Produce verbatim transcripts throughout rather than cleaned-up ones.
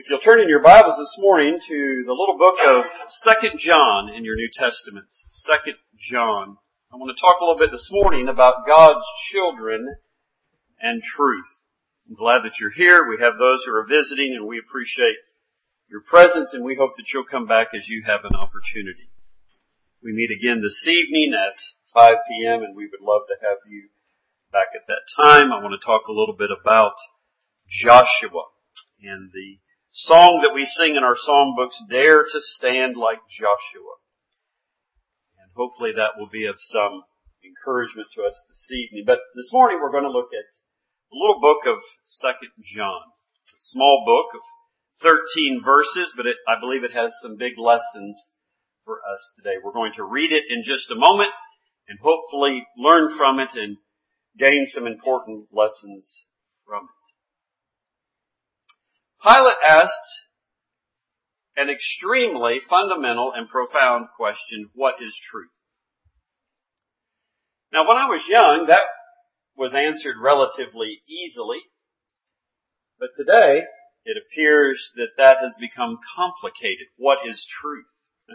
If you'll turn in your Bibles this morning to the little book of Second John in your New Testaments. Second John. I want to talk a little bit this morning about God's children and truth. I'm glad that you're here. We have those who are visiting, and we appreciate your presence, and we hope that you'll come back as you have an opportunity. We meet again this evening at five p.m., and we would love to have you back at that time. I want to talk a little bit about Joshua and the song that we sing in our songbooks, Dare to Stand Like Joshua. And hopefully that will be of some encouragement to us this evening. But this morning we're going to look at a little book of Second John. It's a small book of thirteen verses, but it, I believe it has some big lessons for us today. We're going to read it in just a moment and hopefully learn from it and gain some important lessons from it. Pilate asked an extremely fundamental and profound question: what is truth? Now, when I was young, that was answered relatively easily. But today, it appears that that has become complicated. What is truth?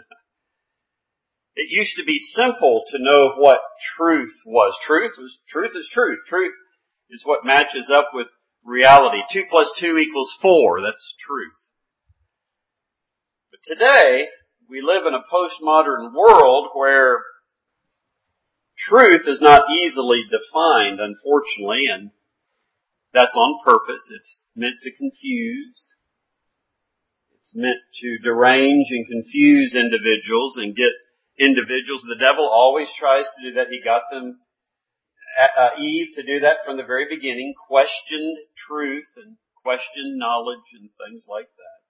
It used to be simple to know what truth was. Truth was, truth is truth. Truth is what matches up with reality. Two plus two equals four. That's truth. But today, we live in a postmodern world where truth is not easily defined, unfortunately, and that's on purpose. It's meant to confuse. It's meant to derange and confuse individuals and get individuals. The devil always tries to do that. He got them Uh, Eve to do that from the very beginning, questioned truth and questioned knowledge and things like that.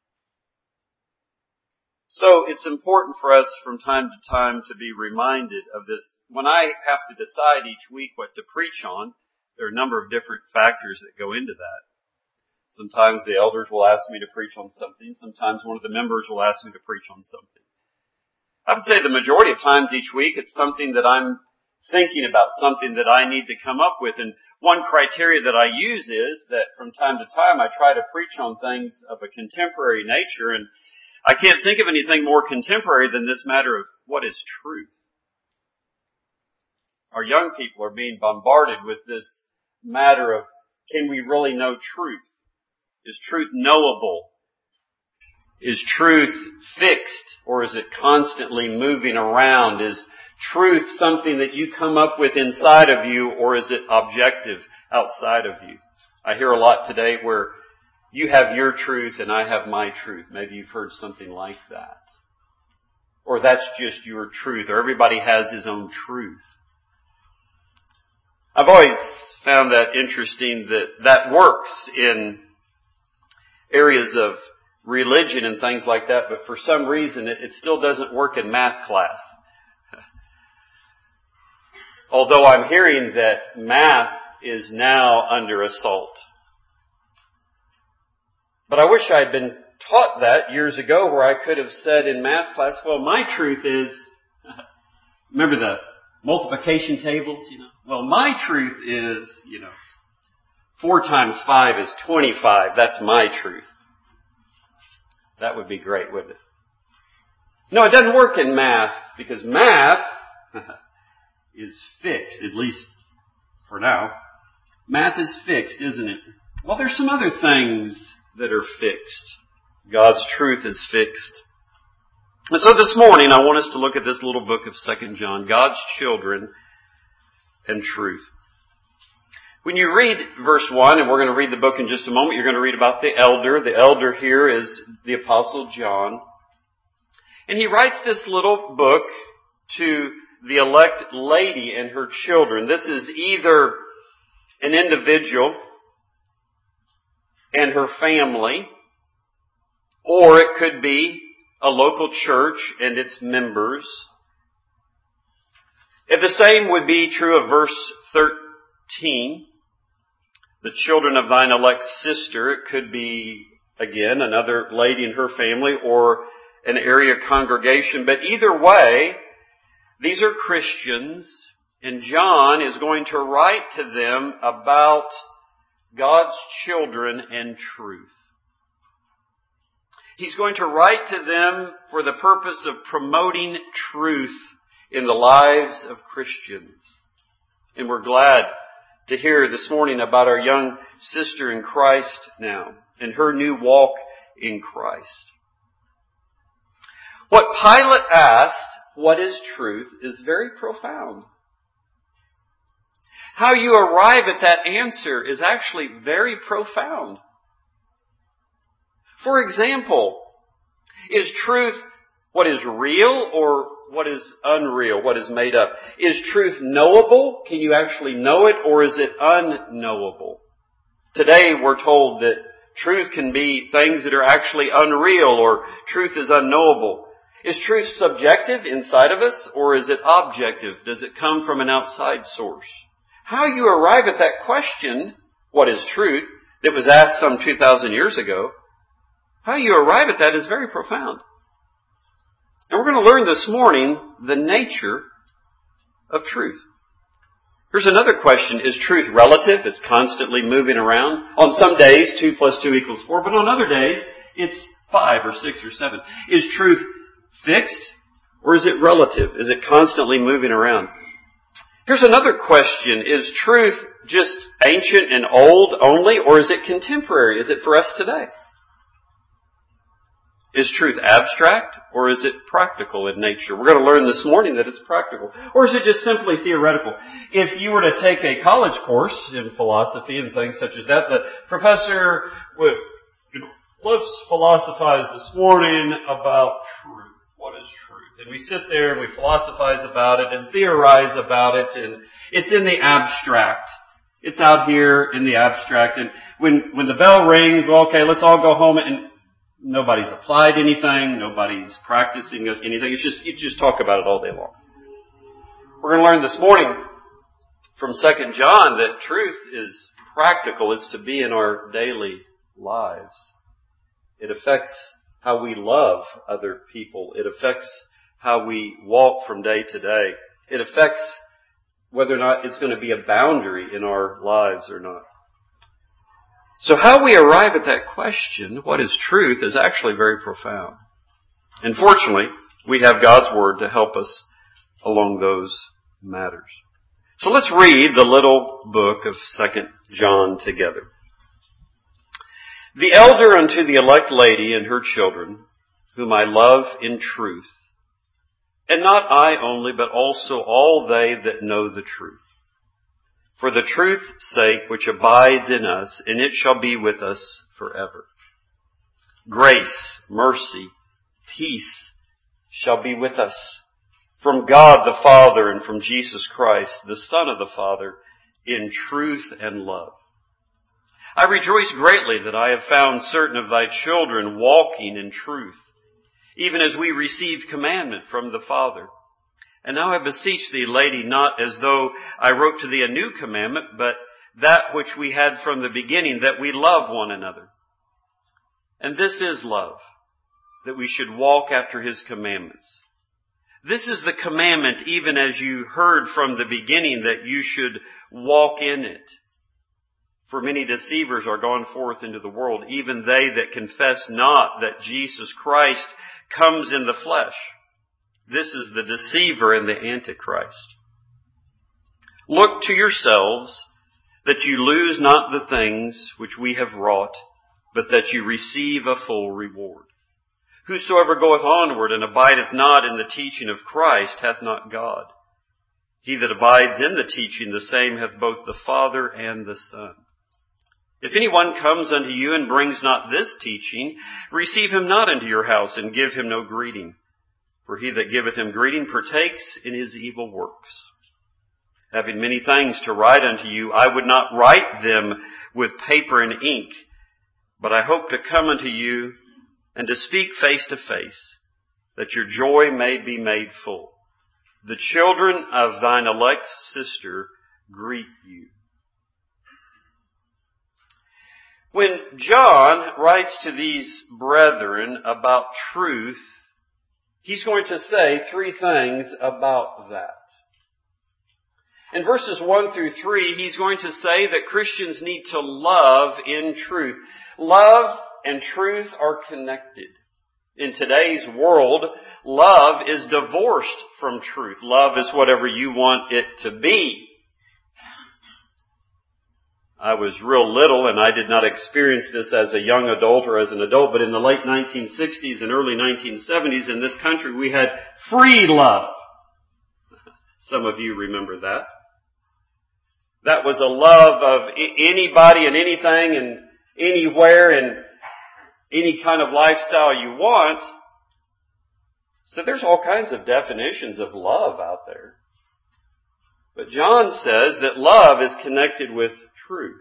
So it's important for us from time to time to be reminded of this. When I have to decide each week what to preach on, there are a number of different factors that go into that. Sometimes the elders will ask me to preach on something. Sometimes one of the members will ask me to preach on something. I would say the majority of times each week it's something that I'm thinking about, something that I need to come up with. And one criteria that I use is that from time to time I try to preach on things of a contemporary nature, and I can't think of anything more contemporary than this matter of what is truth. Our young people are being bombarded with this matter of, can we really know truth? Is truth knowable? Is truth fixed, or is it constantly moving around? Is truth something that you come up with inside of you, or is it objective outside of you? I hear a lot today where you have your truth and I have my truth. Maybe you've heard something like that. Or that's just your truth, or everybody has his own truth. I've always found that interesting that that works in areas of religion and things like that, but for some reason it, it still doesn't work in math class. Although I'm hearing that math is now under assault. But I wish I had been taught that years ago, where I could have said in math class, well, my truth is, remember the multiplication tables, you know? Well, my truth is, you know, four times five is twenty-five. That's my truth. That would be great, wouldn't it? No, it doesn't work in math, because math is fixed, at least for now. Math is fixed, isn't it? Well, there's some other things that are fixed. God's truth is fixed. And so this morning I want us to look at this little book of Second John, God's children and truth. When you read verse one, and we're going to read the book in just a moment, you're going to read about the elder. The elder here is the Apostle John. And he writes this little book to the elect lady and her children. This is either an individual and her family, or it could be a local church and its members. And the same would be true of verse thirteen. The children of thine elect sister. It could be, again, another lady and her family, or an area congregation. But either way, these are Christians, and John is going to write to them about God's children and truth. He's going to write to them for the purpose of promoting truth in the lives of Christians. And we're glad to hear this morning about our young sister in Christ now and her new walk in Christ. What Pilate asked, what is truth, is very profound. How you arrive at that answer is actually very profound. For example, is truth what is real or what is unreal, what is made up? Is truth knowable? Can you actually know it, or is it unknowable? Today we're told that truth can be things that are actually unreal, or truth is unknowable. Is truth subjective inside of us, or is it objective? Does it come from an outside source? How you arrive at that question, what is truth, that was asked some two thousand years ago, how you arrive at that is very profound. And we're going to learn this morning the nature of truth. Here's another question. Is truth relative? It's constantly moving around. On some days, two plus two equals four, but on other days, it's five or six or seven. Is truth fixed, or is it relative? Is it constantly moving around? Here's another question. Is truth just ancient and old only, or is it contemporary? Is it for us today? Is truth abstract, or is it practical in nature? We're going to learn this morning that it's practical. Or is it just simply theoretical? If you were to take a college course in philosophy and things such as that, the professor would, let's philosophize this morning about truth. What is truth? And we sit there and we philosophize about it and theorize about it, and it's in the abstract. It's out here in the abstract. And when, when the bell rings, well, okay, let's all go home, and nobody's applied anything. Nobody's practicing anything. It's just, you just talk about it all day long. We're going to learn this morning from Second John that truth is practical. It's to be in our daily lives. It affects how we love other people. It affects how we walk from day to day. It affects whether or not it's going to be a boundary in our lives or not. So how we arrive at that question, what is truth, is actually very profound. And fortunately, we have God's Word to help us along those matters. So let's read the little book of Second John together. The elder unto the elect lady and her children, whom I love in truth, and not I only, but also all they that know the truth. For the truth's sake which abides in us, and it shall be with us forever. Grace, mercy, peace shall be with us from God the Father and from Jesus Christ, the Son of the Father, in truth and love. I rejoice greatly that I have found certain of thy children walking in truth, even as we received commandment from the Father. And now I beseech thee, lady, not as though I wrote to thee a new commandment, but that which we had from the beginning, that we love one another. And this is love, that we should walk after his commandments. This is the commandment, even as you heard from the beginning, that you should walk in it. For many deceivers are gone forth into the world, even they that confess not that Jesus Christ comes in the flesh. This is the deceiver and the antichrist. Look to yourselves that you lose not the things which we have wrought, but that you receive a full reward. Whosoever goeth onward and abideth not in the teaching of Christ hath not God. He that abides in the teaching, the same hath both the Father and the Son. If anyone comes unto you and brings not this teaching, receive him not into your house and give him no greeting. For he that giveth him greeting partakes in his evil works. Having many things to write unto you, I would not write them with paper and ink, but I hope to come unto you and to speak face to face, that your joy may be made full. The children of thine elect sister greet you. When John writes to these brethren about truth, he's going to say three things about that. In verses one through three, he's going to say that Christians need to love in truth. Love and truth are connected. In today's world, love is divorced from truth. Love is whatever you want it to be. I was real little and I did not experience this as a young adult or as an adult, but in the late nineteen sixties and early nineteen seventies in this country we had free love. Some of you remember that. That was a love of anybody and anything and anywhere and any kind of lifestyle you want. So there's all kinds of definitions of love out there. But John says that love is connected with truth.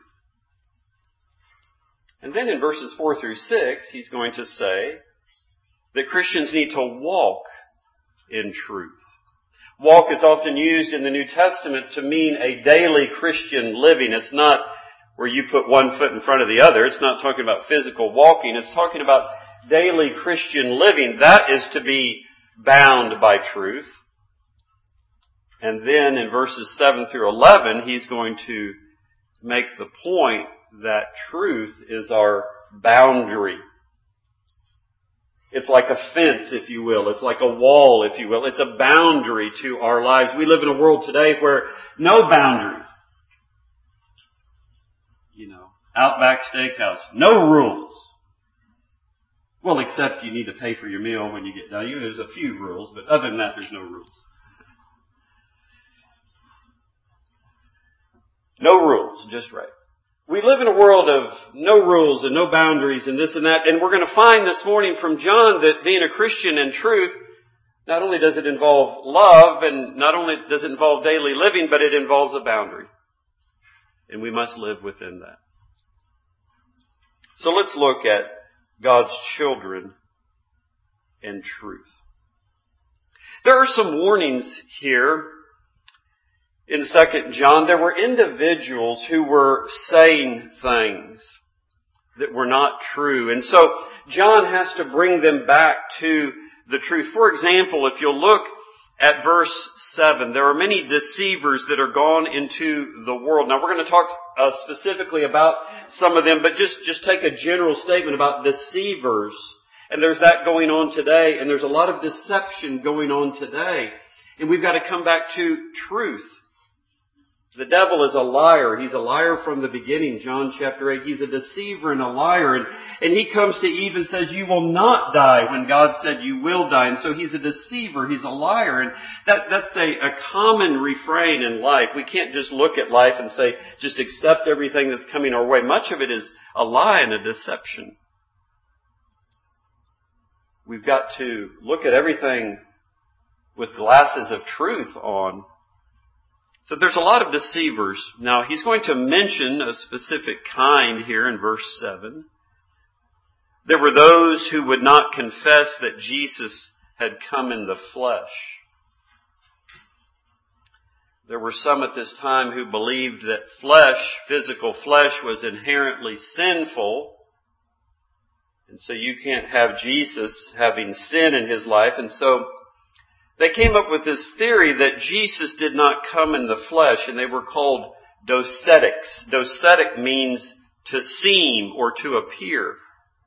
And then in verses four through six, he's going to say that Christians need to walk in truth. Walk is often used in the New Testament to mean a daily Christian living. It's not where you put one foot in front of the other. It's not talking about physical walking. It's talking about daily Christian living. That is to be bound by truth. And then in verses seven through eleven, he's going to make the point that truth is our boundary. It's like a fence, if you will. It's like a wall, if you will. It's a boundary to our lives. We live in a world today where no boundaries. You know, Outback Steakhouse, no rules. Well, except you need to pay for your meal when you get done. There's a few rules, but other than that, there's no rules. No rules, just right. We live in a world of no rules and no boundaries and this and that. And we're going to find this morning from John that being a Christian in truth, not only does it involve love and not only does it involve daily living, but it involves a boundary. And we must live within that. So let's look at God's children and truth. There are some warnings here. In Second John, there were individuals who were saying things that were not true. And so John has to bring them back to the truth. For example, if you'll look at verse seven, there are many deceivers that are gone into the world. Now we're going to talk uh, specifically about some of them, but just, just take a general statement about deceivers. And there's that going on today, and there's a lot of deception going on today. And we've got to come back to truth. The devil is a liar. He's a liar from the beginning, John chapter eight. He's a deceiver and a liar. And, and he comes to Eve and says, you will not die when God said you will die. And so he's a deceiver. He's a liar. And that, that's a, a common refrain in life. We can't just look at life and say, just accept everything that's coming our way. Much of it is a lie and a deception. We've got to look at everything with glasses of truth on. So there's a lot of deceivers. Now, he's going to mention a specific kind here in verse seven. There were those who would not confess that Jesus had come in the flesh. There were some at this time who believed that flesh, physical flesh, was inherently sinful. And so you can't have Jesus having sin in his life. And so they came up with this theory that Jesus did not come in the flesh, and they were called docetics. Docetic means to seem or to appear.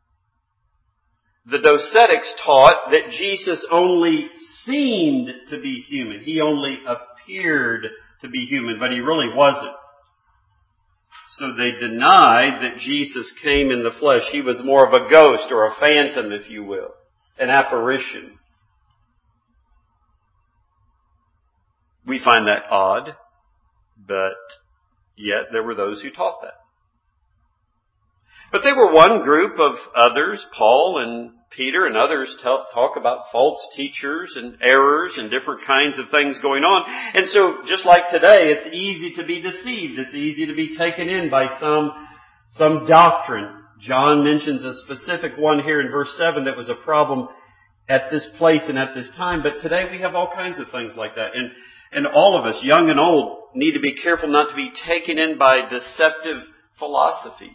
The docetics taught that Jesus only seemed to be human. He only appeared to be human, but he really wasn't. So they denied that Jesus came in the flesh. He was more of a ghost or a phantom, if you will, an apparition. We find that odd, but yet there were those who taught that. But they were one group of others. Paul and Peter and others talk about false teachers and errors and different kinds of things going on. And so just like today, it's easy to be deceived. It's easy to be taken in by some, some doctrine. John mentions a specific one here in verse seven that was a problem at this place and at this time. But today we have all kinds of things like that. And And all of us, young and old, need to be careful not to be taken in by deceptive philosophies.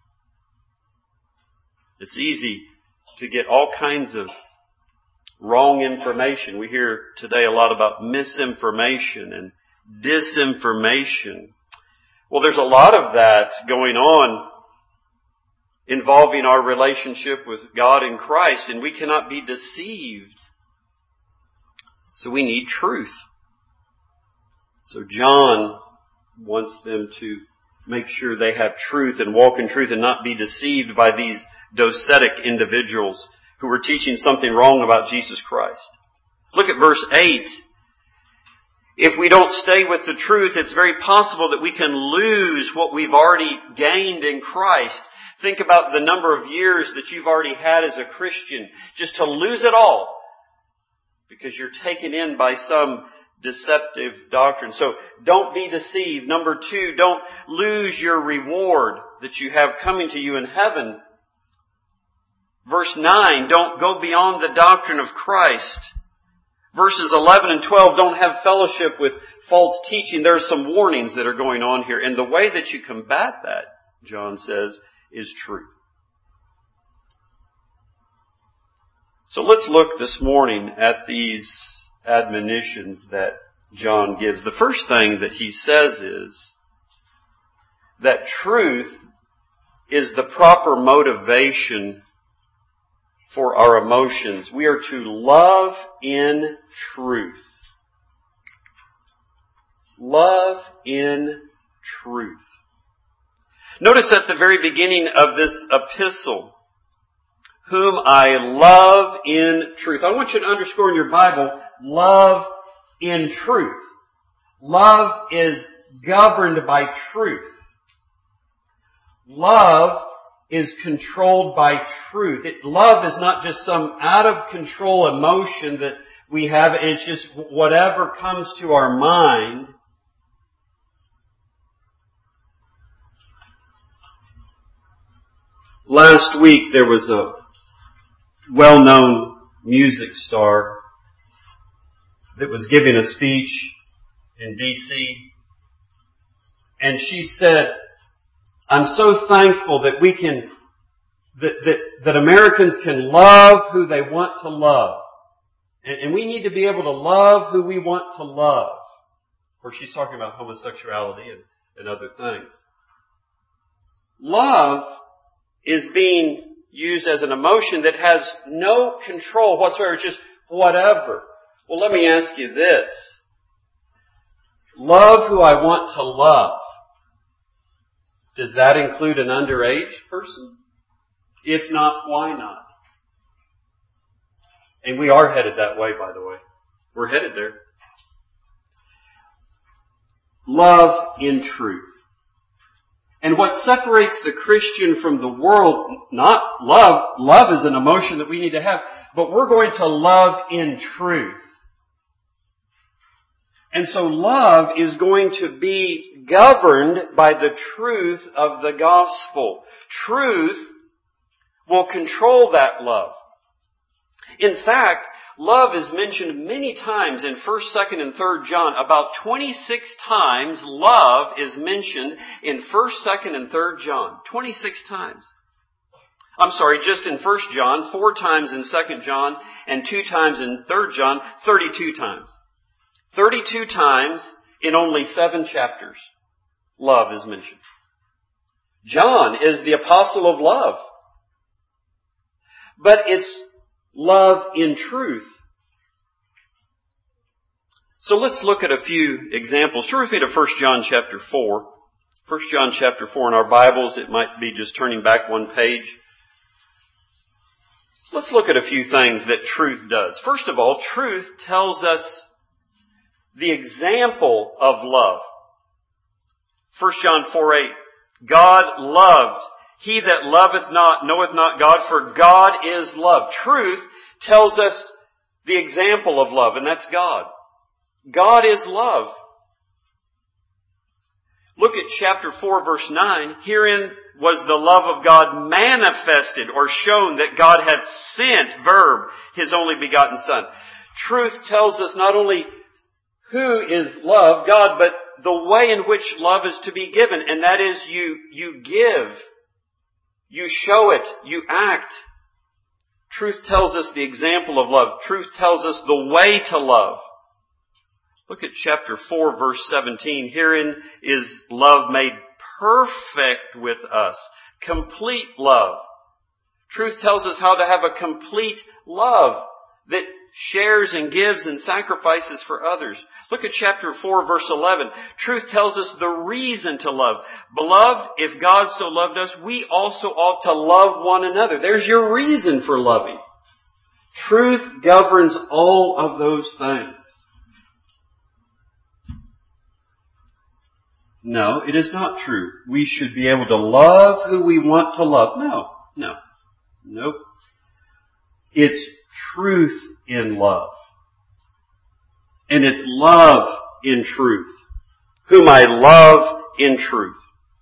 It's easy to get all kinds of wrong information. We hear today a lot about misinformation and disinformation. Well, there's a lot of that going on involving our relationship with God in Christ, and we cannot be deceived. So we need truth. So John wants them to make sure they have truth and walk in truth and not be deceived by these docetic individuals who are teaching something wrong about Jesus Christ. Look at verse eight. If we don't stay with the truth, it's very possible that we can lose what we've already gained in Christ. Think about the number of years that you've already had as a Christian, just to lose it all because you're taken in by some deceptive doctrine. So don't be deceived. Number two, don't lose your reward that you have coming to you in heaven. Verse nine, don't go beyond the doctrine of Christ. Verses eleven and twelve, don't have fellowship with false teaching. There are some warnings that are going on here. And the way that you combat that, John says, is truth. So let's look this morning at these admonitions that John gives. The first thing that he says is that truth is the proper motivation for our emotions. We are to love in truth. Love in truth. Notice at the very beginning of this epistle, whom I love in truth. I want you to underscore in your Bible, love in truth. Love is governed by truth. Love is controlled by truth. It, love is not just some out of control emotion that we have. It's just whatever comes to our mind. Last week there was a well-known music star that was giving a speech in D C and she said, I'm so thankful that we can, that, that, that Americans can love who they want to love. And, and we need to be able to love who we want to love. Of course, she's talking about homosexuality and, and other things. Love is being used as an emotion that has no control whatsoever. It's just whatever. Well, let me ask you this. Love who I want to love. Does that include an underage person? If not, why not? And we are headed that way, by the way. We're headed there. Love in truth. And what separates the Christian from the world, not love, love is an emotion that we need to have, but we're going to love in truth. And so love is going to be governed by the truth of the gospel. Truth will control that love. In fact, love is mentioned many times in first, second, and third John. About twenty-six times love is mentioned in first, second, and third John. twenty-six times. I'm sorry, just in first John, four times in second John, and two times in third John, thirty-two times. thirty-two times in only seven chapters, love is mentioned. John is the apostle of love. But it's love in truth. So let's look at a few examples. Turn with me to First John chapter four. First John chapter four in our Bibles. It might be just turning back one page. Let's look at a few things that truth does. First of all, truth tells us the example of love. First John four eight. God loved. He that loveth not knoweth not God, for God is love. Truth tells us the example of love, and that's God. God is love. Look at chapter four, verse nine. Herein was the love of God manifested or shown, that God had sent, verb, His only begotten Son. Truth tells us not only who is love, God, but the way in which love is to be given. And that is you, you give. You show it. You act. Truth tells us the example of love. Truth tells us the way to love. Look at chapter four, verse seventeen. Herein is love made perfect with us. complete love. Truth tells us how to have a complete love that shares and gives and sacrifices for others. Look at chapter four, verse eleven. Truth tells us the reason to love. Beloved, if God so loved us, we also ought to love one another. There's your reason for loving. Truth governs all of those things. No, it is not true. We should be able to love who we want to love. No, no, nope. It's truth in love. And it's love in truth. Whom I love in truth.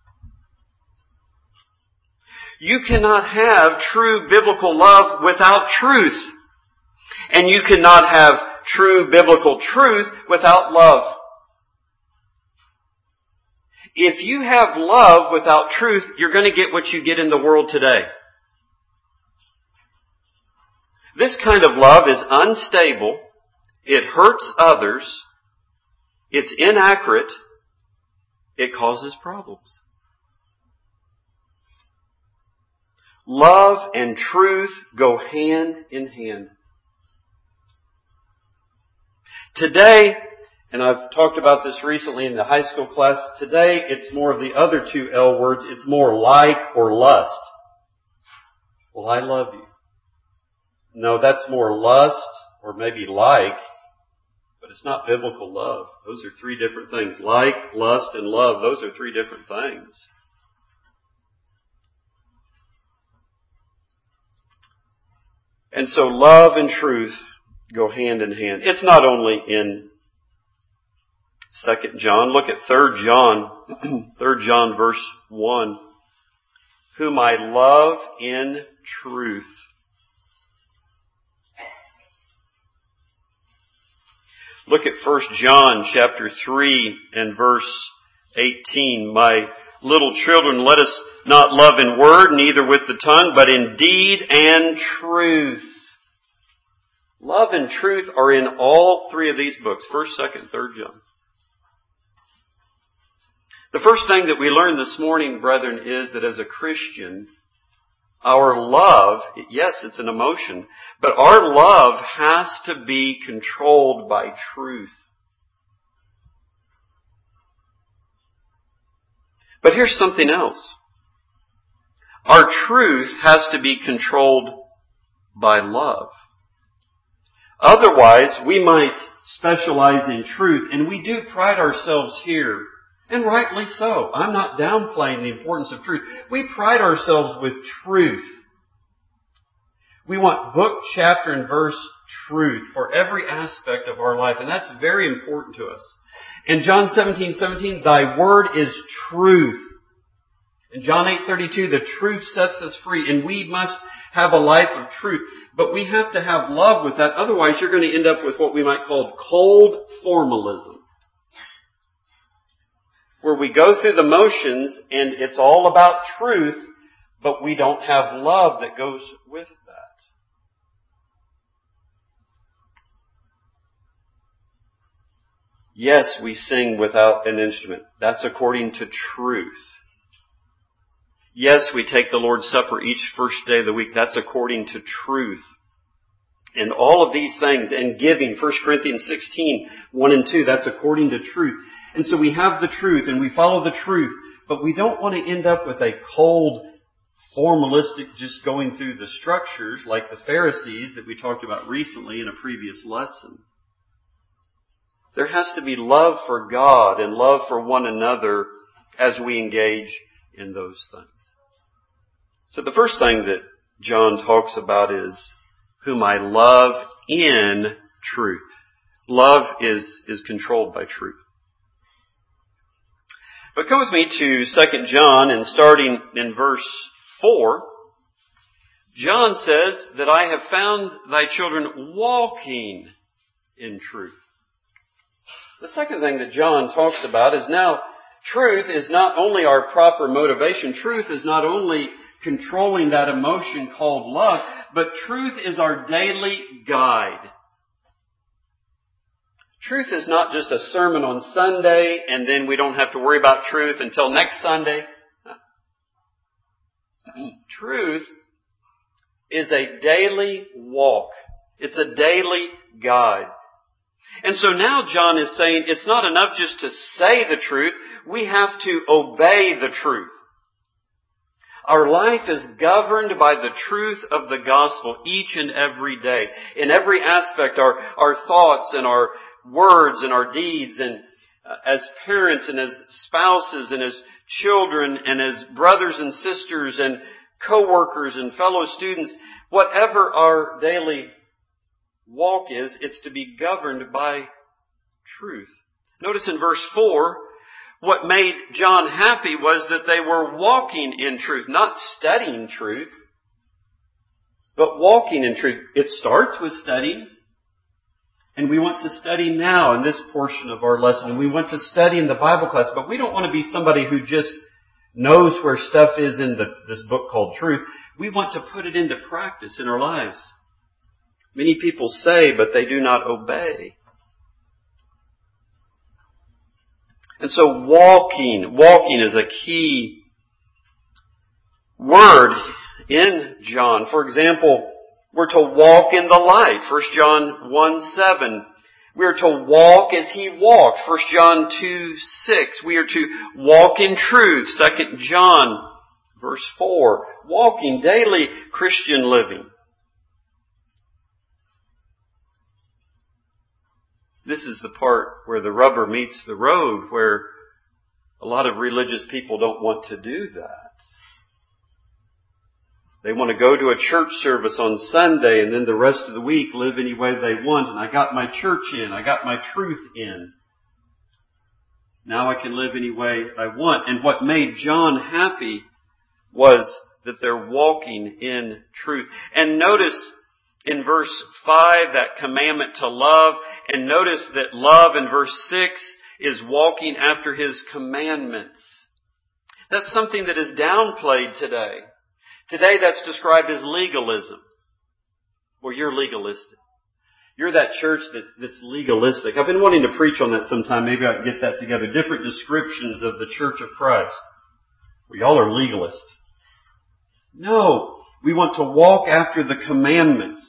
You cannot have true biblical love without truth. And you cannot have true biblical truth without love. If you have love without truth, you're going to get what you get in the world today. This kind of love is unstable. It hurts others. It's inaccurate. It causes problems. Love and truth go hand in hand. Today, and I've talked about this recently in the high school class, today it's more of the other two L words. It's more like or lust. Well, I love you. No, that's more lust or maybe like, but it's not biblical love. Those are three different things. Like, lust, and love, those are three different things. And so love and truth go hand in hand. It's not only in Second John. Look at Third John, Third John verse one. Whom I love in truth. Look at First John chapter three and verse eighteen. My little children, let us not love in word, neither with the tongue, but in deed and truth. Love and truth are in all three of these books, First, Second, Third John. The first thing that we learned this morning, brethren, is that as a Christian, our love, yes, it's an emotion, but our love has to be controlled by truth. But here's something else. Our truth has to be controlled by love. Otherwise, we might specialize in truth, and we do pride ourselves here, and rightly so. I'm not downplaying the importance of truth. We pride ourselves with truth. We want book, chapter, and verse truth for every aspect of our life, and that's very important to us. In John seventeen seventeen, thy word is truth. In John eight thirty-two, the truth sets us free, and we must have a life of truth. But we have to have love with that. Otherwise, you're going to end up with what we might call cold formalism, where we go through the motions and it's all about truth, but we don't have love that goes with that. Yes, we sing without an instrument. That's according to truth. Yes, we take the Lord's Supper each first day of the week. That's according to truth. And all of these things, and giving, First Corinthians sixteen, one and two, that's according to truth. And so we have the truth and we follow the truth, but we don't want to end up with a cold, formalistic, just going through the structures like the Pharisees that we talked about recently in a previous lesson. There has to be love for God and love for one another as we engage in those things. So the first thing that John talks about is whom I love in truth. Love is, is controlled by truth. But come with me to Second John, and starting in verse four, John says that I have found thy children walking in truth. The second thing that John talks about is now truth is not only our proper motivation. Truth is not only controlling that emotion called love, but truth is our daily guide. Truth is not just a sermon on Sunday and then we don't have to worry about truth until next Sunday. Truth is a daily walk. It's a daily guide. And so now John is saying it's not enough just to say the truth. We have to obey the truth. Our life is governed by the truth of the gospel each and every day. In every aspect, our, our thoughts and our words and our deeds, and uh, as parents and as spouses and as children and as brothers and sisters and co-workers and fellow students, whatever our daily walk is, it's to be governed by truth. Notice in verse four, what made John happy was that they were walking in truth, not studying truth, but walking in truth. It starts with studying, and we want to study now in this portion of our lesson. We want to study in the Bible class, but we don't want to be somebody who just knows where stuff is in the, this book called Truth. We want to put it into practice in our lives. Many people say, but they do not obey. And so walking, walking is a key word in John. For example, we're to walk in the light. First John one seven. We are to walk as He walked. First John two six. We are to walk in truth. Second John verse four. Walking, daily Christian living. This is the part where the rubber meets the road, where a lot of religious people don't want to do that. They want to go to a church service on Sunday and then the rest of the week live any way they want. And I got my church in. I got my truth in. Now I can live any way I want. And what made John happy was that they're walking in truth. And notice in verse five, that commandment to love. And notice that love in verse six is walking after His commandments. That's something that is downplayed today. Today that's described as legalism. Well, you're legalistic. You're that church that, that's legalistic. I've been wanting to preach on that sometime. Maybe I can get that together. Different descriptions of the Church of Christ. Well, y'all are legalists. No. We want to walk after the commandments.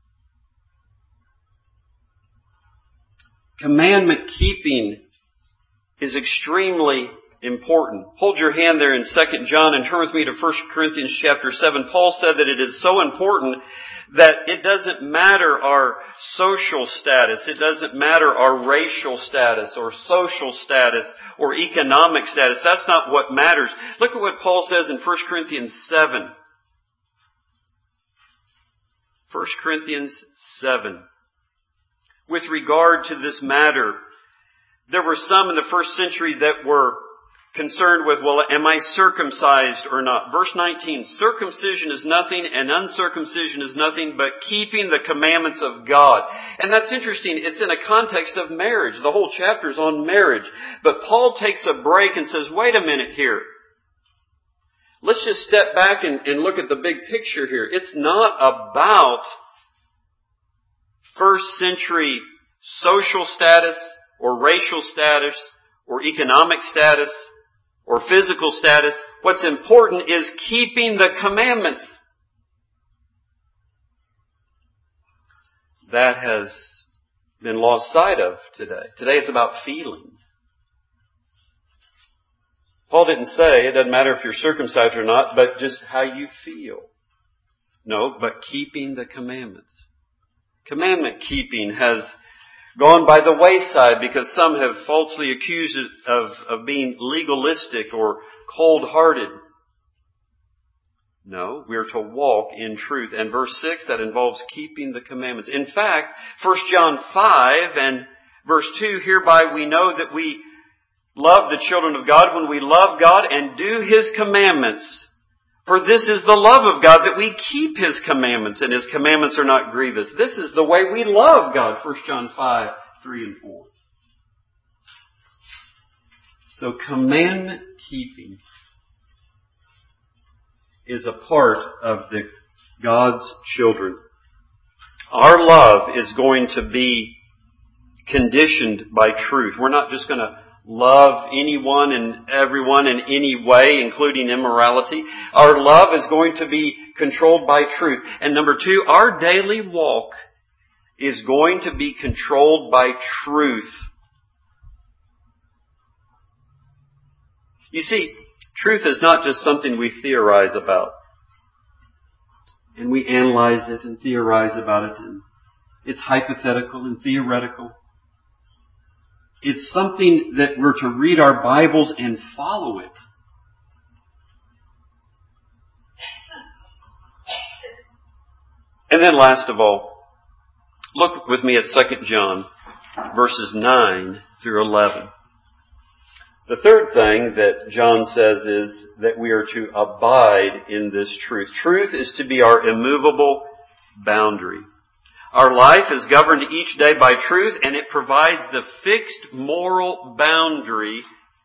Commandment keeping is extremely important. Hold your hand there in Second John and turn with me to First Corinthians chapter seven. Paul said that it is so important that it doesn't matter our social status. It doesn't matter our racial status or social status or economic status. That's not what matters. Look at what Paul says in First Corinthians seven. First Corinthians seven. With regard to this matter, there were some in the first century that were concerned with, well, am I circumcised or not? Verse nineteen, circumcision is nothing and uncircumcision is nothing but keeping the commandments of God. And that's interesting. It's in a context of marriage. The whole chapter is on marriage. But Paul takes a break and says, wait a minute here. Let's just step back and, and look at the big picture here. It's not about first century social status or racial status or economic status or physical status. What's important is keeping the commandments. That has been lost sight of today. Today it's about feelings. Paul didn't say it doesn't matter if you're circumcised or not, but just how you feel. No, but keeping the commandments. Commandment keeping has gone by the wayside because some have falsely accused it of, of being legalistic or cold-hearted. No, we are to walk in truth. And verse six, that involves keeping the commandments. In fact, First John five and verse two, hereby we know that we love the children of God when we love God and do His commandments. For this is the love of God, that we keep His commandments, and His commandments are not grievous. This is the way we love God, First John five, three and four. So commandment keeping is a part of the God's children. Our love is going to be conditioned by truth. We're not just going to love anyone and everyone in any way, including immorality. Our love is going to be controlled by truth. And number two, our daily walk is going to be controlled by truth. You see, truth is not just something we theorize about. And we analyze it and theorize about it. And it's hypothetical and theoretical. It's something that we're to read our Bibles and follow it. And then last of all, look with me at Second John, verses nine through eleven. The third thing that John says is that we are to abide in this truth. Truth is to be our immovable boundary. Our life is governed each day by truth, and it provides the fixed moral boundary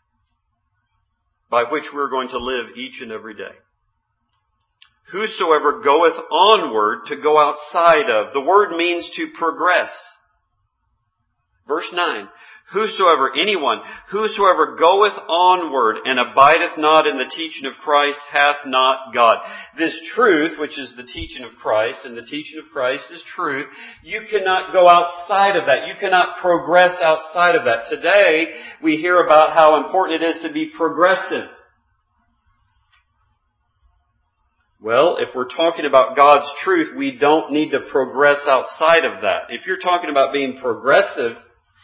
by which we're going to live each and every day. Whosoever goeth onward, to go outside of. The word means to progress. Verse nine. Whosoever, anyone, whosoever goeth onward and abideth not in the teaching of Christ hath not God. This truth, which is the teaching of Christ, and the teaching of Christ is truth, you cannot go outside of that. You cannot progress outside of that. Today, we hear about how important it is to be progressive. Well, if we're talking about God's truth, we don't need to progress outside of that. If you're talking about being progressive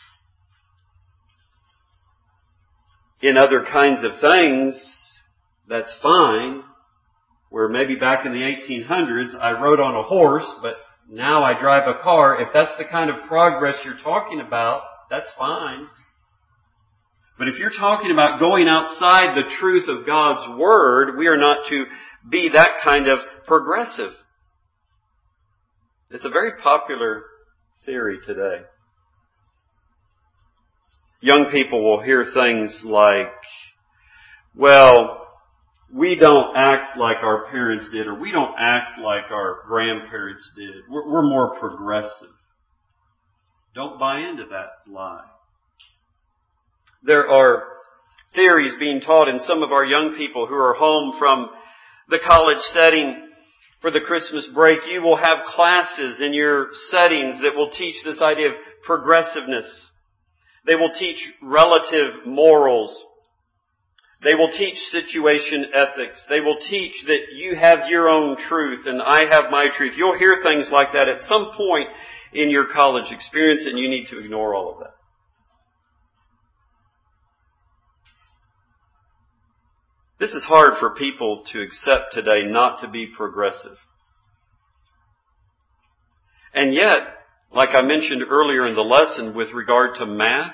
in other kinds of things, that's fine. Where maybe back in the eighteen hundreds, I rode on a horse, but now I drive a car. If that's the kind of progress you're talking about, that's fine. But if you're talking about going outside the truth of God's Word, we are not to be that kind of progressive. It's a very popular theory today. Young people will hear things like, well, we don't act like our parents did, or we don't act like our grandparents did. We're, we're more progressive. Don't buy into that lie. There are theories being taught in some of our young people who are home from the college setting for the Christmas break. You will have classes in your settings that will teach this idea of progressiveness. They will teach relative morals. They will teach situation ethics. They will teach that you have your own truth and I have my truth. You'll hear things like that at some point in your college experience, and you need to ignore all of that. This is hard for people to accept today, not to be progressive. And yet, like I mentioned earlier in the lesson with regard to math,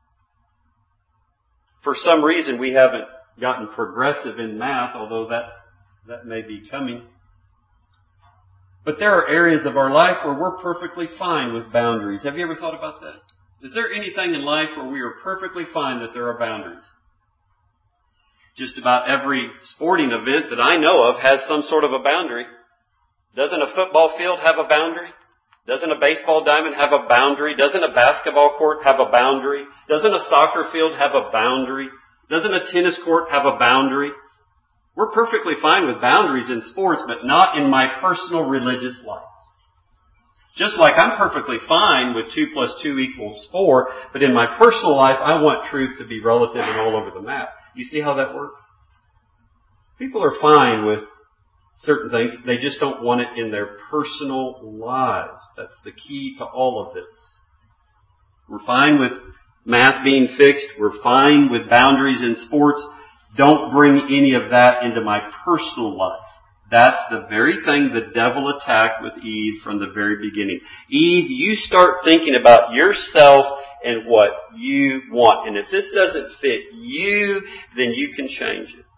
for some reason we haven't gotten progressive in math, although that, that may be coming. But there are areas of our life where we're perfectly fine with boundaries. Have you ever thought about that? Is there anything in life where we are perfectly fine that there are boundaries? Just about every sporting event that I know of has some sort of a boundary. Doesn't a football field have a boundary? Doesn't a baseball diamond have a boundary? Doesn't a basketball court have a boundary? Doesn't a soccer field have a boundary? Doesn't a tennis court have a boundary? We're perfectly fine with boundaries in sports, but not in my personal religious life. Just like I'm perfectly fine with two plus two equals four, but in my personal life, I want truth to be relative and all over the map. You see how that works? People are fine with certain things. They just don't want it in their personal lives. That's the key to all of this. We're fine with math being fixed. We're fine with boundaries in sports. Don't bring any of that into my personal life. That's the very thing the devil attacked with Eve from the very beginning. Eve, you start thinking about yourself and what you want. And if this doesn't fit you, then you can change it.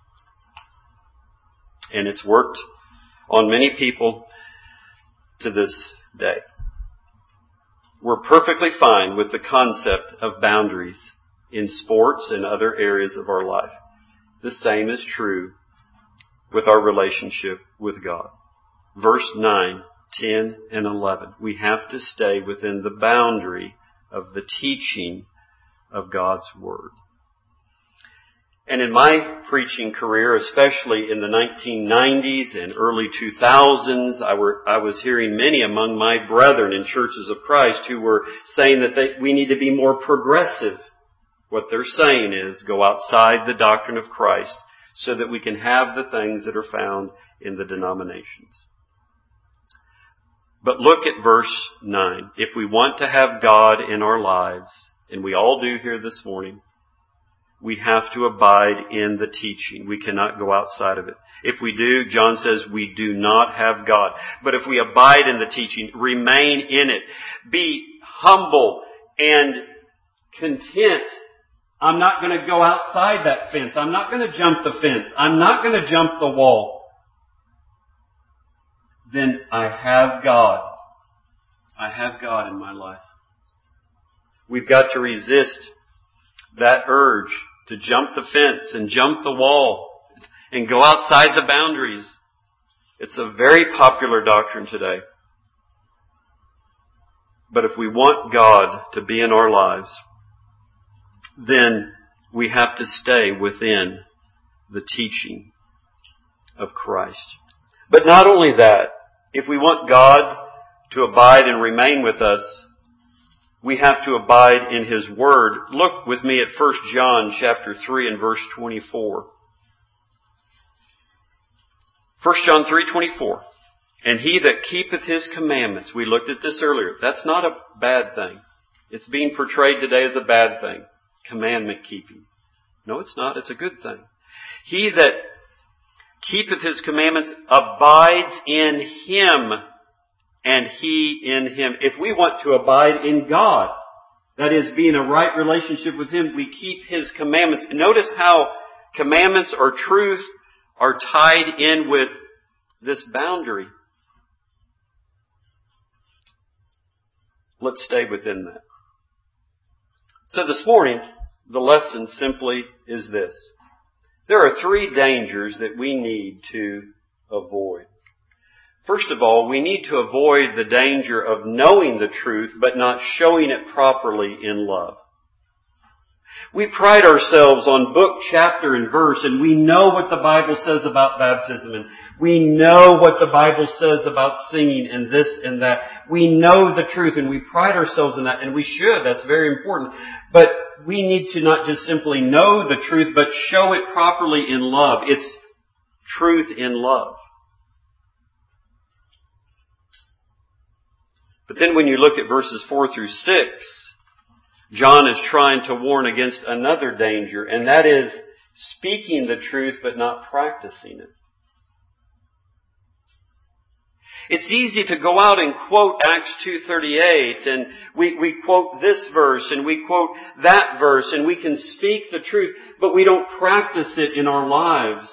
And it's worked on many people to this day. We're perfectly fine with the concept of boundaries in sports and other areas of our life. The same is true with our relationship with God. Verse nine, ten, and eleven. We have to stay within the boundary of the teaching of God's Word. And in my preaching career, especially in the nineteen nineties and early two thousands, I, were, I was hearing many among my brethren in churches of Christ who were saying that they, we need to be more progressive. What they're saying is go outside the doctrine of Christ so that we can have the things that are found in the denominations. But look at verse nine. If we want to have God in our lives, and we all do here this morning, we have to abide in the teaching. We cannot go outside of it. If we do, John says we do not have God. But if we abide in the teaching, remain in it, be humble and content. I'm not going to go outside that fence. I'm not going to jump the fence. I'm not going to jump the wall. Then I have God. I have God in my life. We've got to resist that urge to jump the fence and jump the wall and go outside the boundaries. It's a very popular doctrine today. But if we want God to be in our lives, then we have to stay within the teaching of Christ. But not only that, if we want God to abide and remain with us, we have to abide in His Word. Look with me at First John chapter three and verse twenty-four. First John three twenty-four. And he that keepeth His commandments. We looked at this earlier. That's not a bad thing. It's being portrayed today as a bad thing. Commandment keeping. No, it's not. It's a good thing. He that keepeth His commandments abides in Him, and He in him. If we want to abide in God, that is, be in a right relationship with Him, we keep His commandments. Notice how commandments or truth are tied in with this boundary. Let's stay within that. So this morning, the lesson simply is this. There are three dangers that we need to avoid. First of all, we need to avoid the danger of knowing the truth but not showing it properly in love. We pride ourselves on book, chapter, and verse, and we know what the Bible says about baptism, and we know what the Bible says about singing and this and that. We know the truth, and we pride ourselves in that, and we should. That's very important. But we need to not just simply know the truth, but show it properly in love. It's truth in love. But then when you look at verses four through six, John is trying to warn against another danger, and that is speaking the truth but not practicing it. It's easy to go out and quote Acts two thirty-eight, and we, we quote this verse, and we quote that verse, and we can speak the truth, but we don't practice it in our lives.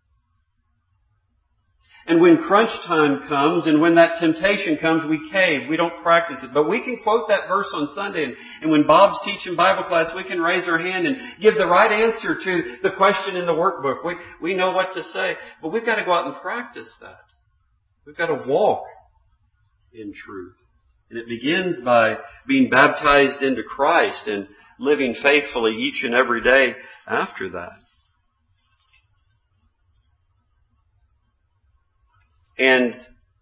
And when crunch time comes and when that temptation comes, we cave. We don't practice it. But we can quote that verse on Sunday. And, and when Bob's teaching Bible class, we can raise our hand and give the right answer to the question in the workbook. We, we know what to say. But we've got to go out and practice that. We've got to walk in truth. And it begins by being baptized into Christ and living faithfully each and every day after that. And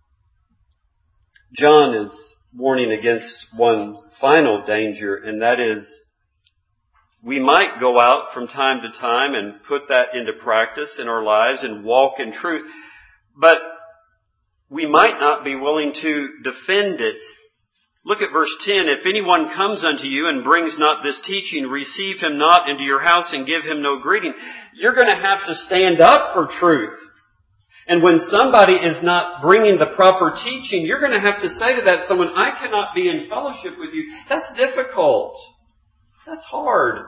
John is warning against one final danger, and that is we might go out from time to time and put that into practice in our lives and walk in truth, but we might not be willing to defend it. Look at verse ten. If anyone comes unto you and brings not this teaching, receive him not into your house and give him no greeting. You're going to have to stand up for truth. And when somebody is not bringing the proper teaching, you're going to have to say to that someone, I cannot be in fellowship with you. That's difficult. That's hard.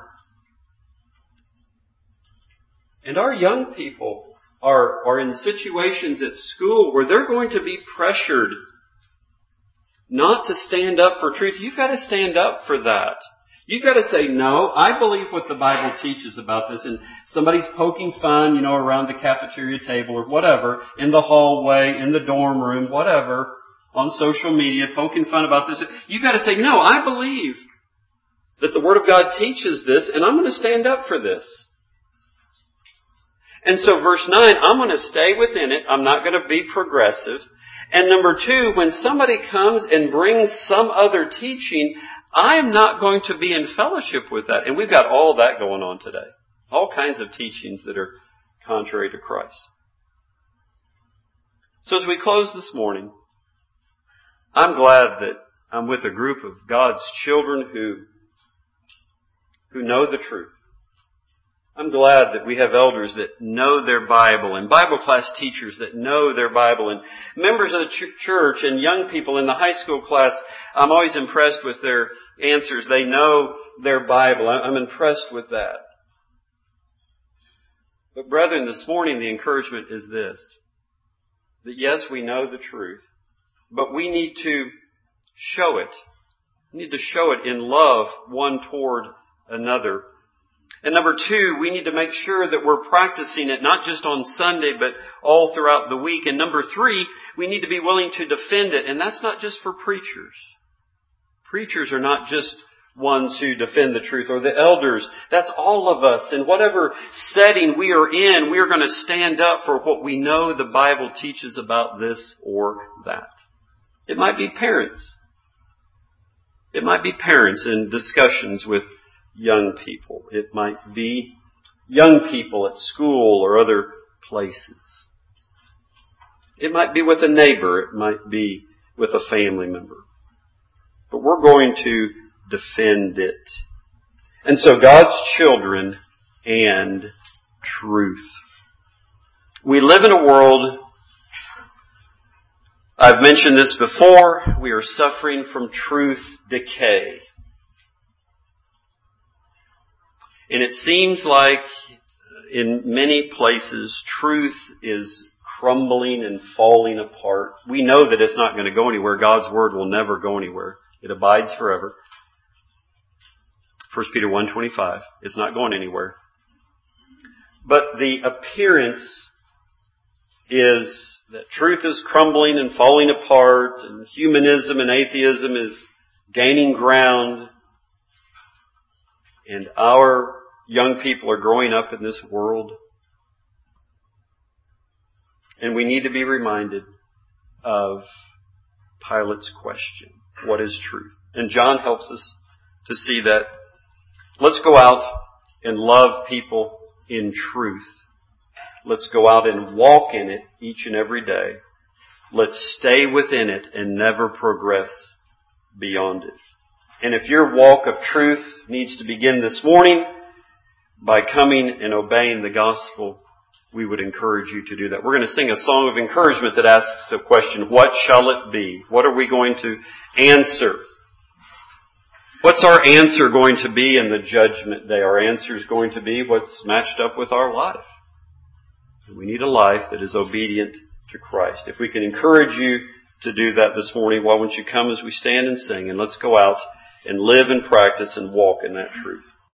And our young people are, are in situations at school where they're going to be pressured not to stand up for truth. You've got to stand up for that. You've got to say, no, I believe what the Bible teaches about this. And somebody's poking fun, you know, around the cafeteria table or whatever, in the hallway, in the dorm room, whatever, on social media, poking fun about this. You've got to say, no, I believe that the Word of God teaches this, and I'm going to stand up for this. And so verse nine, I'm going to stay within it. I'm not going to be progressive. And number two, when somebody comes and brings some other teaching, I'm not going to be in fellowship with that. And we've got all that going on today. All kinds of teachings that are contrary to Christ. So as we close this morning, I'm glad that I'm with a group of God's children who, who know the truth. I'm glad that we have elders that know their Bible and Bible class teachers that know their Bible and members of the ch- church and young people in the high school class. I'm always impressed with their answers. They know their Bible. I'm impressed with that. But brethren, this morning the encouragement is this, that yes, we know the truth, but we need to show it. We need to show it in love one toward another. And number two, we need to make sure that we're practicing it not just on Sunday, but all throughout the week. And number three, we need to be willing to defend it. And that's not just for preachers. Preachers are not just ones who defend the truth, or the elders. That's all of us. In whatever setting we are in, we are going to stand up for what we know the Bible teaches about this or that. It might be parents. It might be parents in discussions with young people. It might be young people at school or other places. It might be with a neighbor. It might be with a family member. But we're going to defend it. And so God's children and truth. We live in a world, I've mentioned this before, we are suffering from truth decay. And it seems like in many places truth is crumbling and falling apart. We know that it's not going to go anywhere. God's Word will never go anywhere. It abides forever. First Peter one twenty-five. It's not going anywhere. But the appearance is that truth is crumbling and falling apart, and humanism and atheism is gaining ground, and our young people are growing up in this world. And we need to be reminded of Pilate's question. What is truth? And John helps us to see that. Let's go out and love people in truth. Let's go out and walk in it each and every day. Let's stay within it and never progress beyond it. And if your walk of truth needs to begin this morning by coming and obeying the gospel, we would encourage you to do that. We're going to sing a song of encouragement that asks a question, what shall it be? What are we going to answer? What's our answer going to be in the judgment day? Our answer is going to be what's matched up with our life. And we need a life that is obedient to Christ. If we can encourage you to do that this morning, why won't you come as we stand and sing, and let's go out and live and practice and walk in that truth.